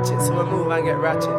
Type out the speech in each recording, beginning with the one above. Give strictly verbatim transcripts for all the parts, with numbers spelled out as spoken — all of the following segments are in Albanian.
ratchet, so I move and get ratchet.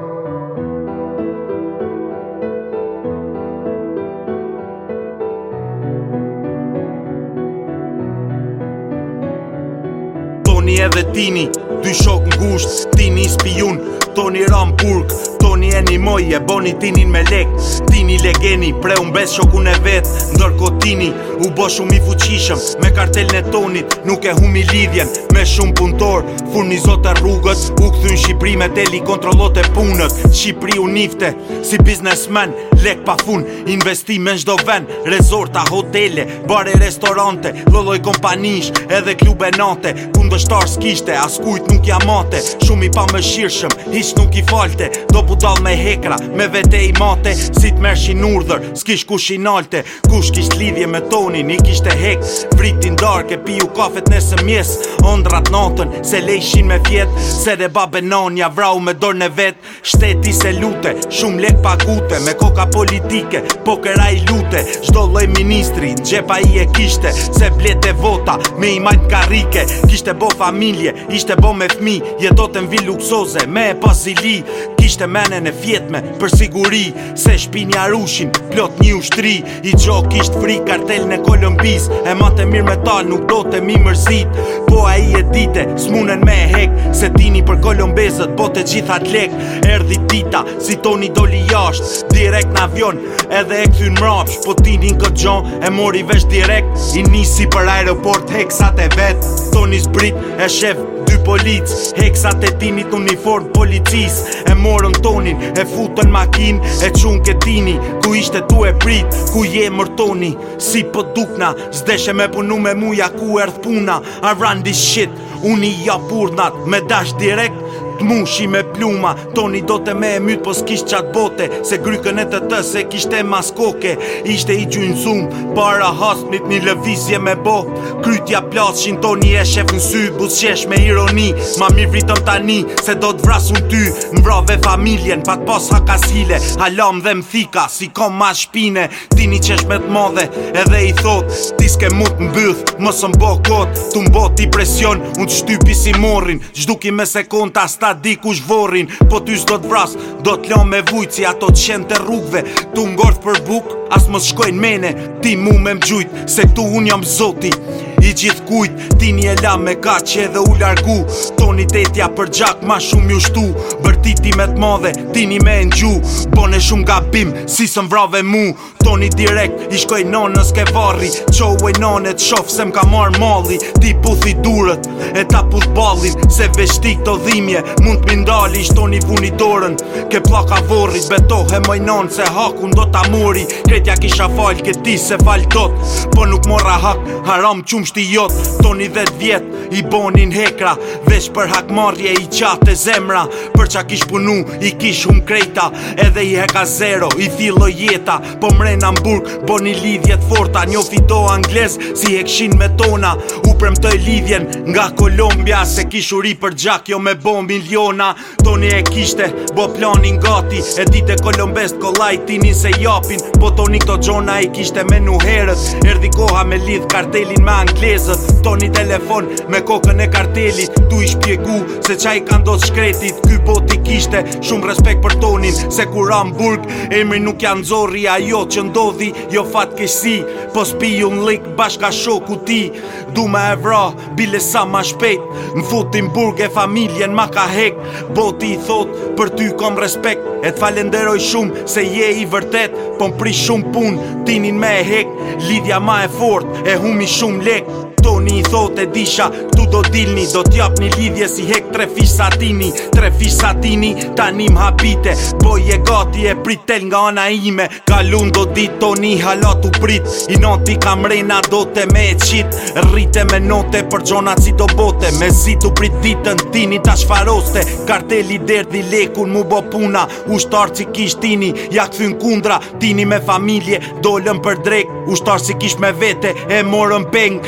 Toni edhe Tini, dy shok ngusht, Tini spijun, Toni Ramburg, Toni e një moj, e boni Tinin me lek. Tini legeni, pre unë bes shokun e vet, ndërko Tini u bo shumë i fuqishëm. Me kartelën e Tonit, nuk e humi lidhjen, me shumë punëtor, furnizot e rrugët, u këthyn Shqipri me teli kontrolot e punët. Shqipri u nifte, si biznesmen, lek pa fun, investime në gjdo ven, rezorta, hotele, bare, restorante, lolloj kompanish, edhe klube nate, kundështar s'kishte, as kujt nuk jamate, shumë i pa më shirëshëm, hiq nuk i falte, do budal me hekra, me vete i mate, si t'mershin urdhër, s'kish kush i nalte, kush kisht lidhje me Tonin, i kishte hek, vritin dark, e piju kafet nesë mjes, ondrat natën, se lejshin me fjet, se dhe babe nanja vrau me dorën e vet, shteti se lute, shumë lek pagute, me koka politike, pokera i lute, çdo lloj ministri, në gjepa i e kishte, se blete vota, me i majt karrike, kishte bo familje, ishte bo me fmi, jetote në vi luksoze, me e pasili, kishte menen e fjetme, për siguri, se shpinja rushin, plot një ushtri, i gjo kisht fri kartel në Kolombis, e mate mirë metal, nuk do të mi mërzit, po a i e dite, s'munen me e hek, se Tini për kolombezët, po të gjithat lek, erdi dita, si Toni doli jasht, direkt në avion, edhe e këthyn mrapsh, po Tini në këtë gjon, e mori vesh direkt, i nisi për aeroport, heksat e vet, Toni zbrit, e shef, dy polic, heksat e Tinit uniform policis, e morën Tonin, e futën makin, e qun ke Tini, ku ishte tu e prit, ku je mër Toni, si po dukna, zdeshe me punu me muja ku erdh puna, I run this shit, uni ja purnat, me dash direkt, t'mushi me pluma, Toni do të me e myt po s'kisht qatë bote, se grykën e të të se kishte maskoke, ishte i gjynë zoom, para hasmit një lëvizje me bo, krytja plashin Toni e shef në sy, busqesh me ironi, ma mirë vritëm tani, se do t'vrasun ty, mbrave familjen, pa t'pas hakasile, halam dhe m'thika, si kom ma shpine, Tini qesh me t'modhe, edhe i thot, ti s'ke mut m'byth, mos m'bo kot, t'u m'bo t'i presion, unë t'shtypi si morin, gjduki me sekonda, ta di kush vorrin, po ty s'do t'vras, do t'lon me vujt si ato t'qen të rrugve, tu ngorth për buk, as mos shkojnë mene, ti mu me m'gjujt, se tu unë jam zoti, i gjithë kujt, Tini e la me kaqe edhe u largu, Toni tetja për gjak ma shumë ju shtu, bërtiti me t'madhe, Tini me n'gju, bone shumë gabim, si së mvrave mu, Toni direkt, i shkoj nonës ke varri, qohë e nonet shof se m'ka marr malli, ti puthi durët, e ta puth ballin, se veshtik të dhimje, mund t'mindali, Toni vuni dorën, ke plaka vorrit, betohe moj non se hakun do ta mori, kretja kisha fal, këti se fal tot, po nuk mora hak, haram qumsh ti jot, Toni dhet vjet, i bonin hekra, vesh për hakmarrje i qatë e zemra, për qa kish punu, i kish hum krejta, edhe i heka zero, i thillo jeta, po mren Hamburg, boni lidhjet forta, njofi do anglez, si hekshin me tona, u premtoj lidhjen nga Kolombia, se kish uri për gjak, jo me bo miliona, Toni e kishte, bo planin gati, e dite kolombest kolaj Tini se japin, po Toni këto gjona i kishte me nuherët, erdi koha me lidh kartelin me anglezët, Toni telefon me kokën e kartelit, tu i shpjegu se qa i ka ndodh shkretit, ky boti kishte shumë respekt për Tonin, se kur Hamburg, emri nuk janë zorri ajo që ndodhi, jo fatkeqësi, po spiju n'lik bashka shoku ti, du me e vra, bile sa ma shpejt, m'futin burg e familjen ma ka hek, boti i thot, për ty kom respekt, e t'falenderoj shumë, se je i vërtet, po m'prish shumë pun, Tinin me e hek, lidhja ma e fort, e humi shumë lek, Toni i thot e disha, tu do dilni, do t'jap një lidhje si hek tre fish Satini, tre fish Satini, tani m'habite, boj e gati e pritel nga ana ime, kalun do dit Toni halat u prit, i noti kamrena do te me e qit, rrite me note për gjonat si do bote, me zit u prit ditën Tini ta shfaroste, karteli derdi lekun mu bo puna, ushtar si kish Tini, ja këthyn kundra, Tini me familje, dolën për drek, ushtar si kish me vete, e morën peng, Tini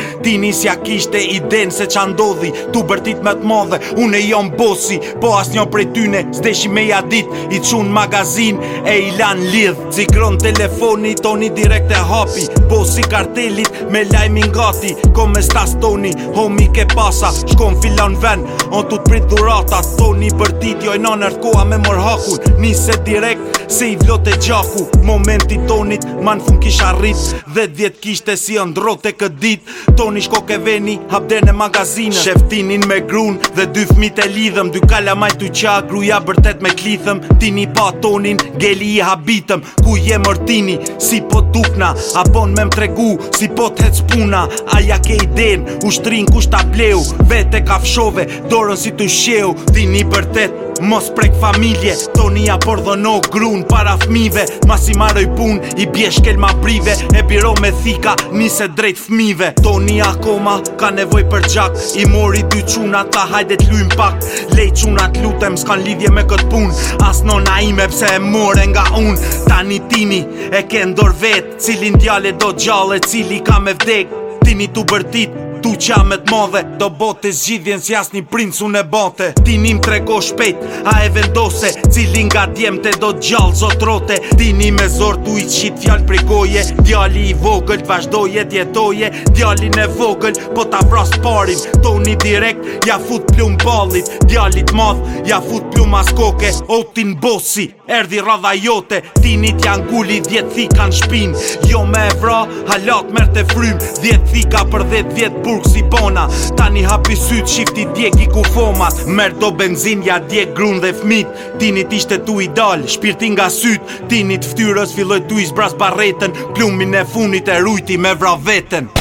Tini s'ja kishte iden se qa ndodhi Tu bërtit me t'madhe, une jom bossi Po as njo prej tyne, s'deshi me ja dit I qun magazin e i lan lidh Cikron telefoni, Toni direkt e hapi Bossi kartelit me lajmin gati Ko me stas Toni, homi ke pasa Shkon filan ven, on tu t'prit dhurata Toni bërtit jo e nanër koha me mor hakun Nise direkt, se i vlot e gjaku Momenti Tonit, man fun kisha rrit Dhe djet kishte si ndrote kët dit Toni shko ke veni, hapden e magazinën Sheftinin me grun dhe dy fmit e lidhëm Dy kalamaj t'u qa, gruja bërtet me klithëm Tini pa Tonin, geli i habitëm Ku je mërtini, si po dukna Apon me m'tregu, si po t'hec puna Aja ke iden, ushtrin kush ta bleu Vete ka fshove, dorën si t'u sheu Tini bërtet, mos prek familje Toni ja pordhono grun para fmive Mas i maroj pun, i bje shkel ma prive E biro me thika, nise drejt fmive Toni akoma, ka nevoj për gjak I mori dy qunat, ta hajde t'lujm pak Lej qunat lutem, s'kan lidhje me kët pun As nona ime pse e more nga un Tani Tini, e ke ndor vet Cilin djale do gjalle, cili ka me vdek Tini tu bërtit Tu qa me t'madhe Do bote zgjidhjen si as një princ unë e bate Tini m'trego shpejt A e vendose Cilin nga djemte do gjallë zotrote Tini me zor tu i qit fjall prej goje Djali i vogël t'vazhdoje djetoje Djalin e vogël po ta vras parin Toni direkt ja fut plum ballit Djali t'madh ja fut plum as koke O tin bossi erdi radha jote Tini t'jan gulli djet thika n'shpin Jo me e vra halat merte frym Djet thika për dhet vjet burg si bona Tani hapi syt shifti djeg i ku fomat Mer do benzin ja djeg grun dhe fmit Tini t'ishte tu i dal shpirti nga syt Tini t'ftyrës filloj tu i zbras barretën Plumin e funit e rujti me vra veten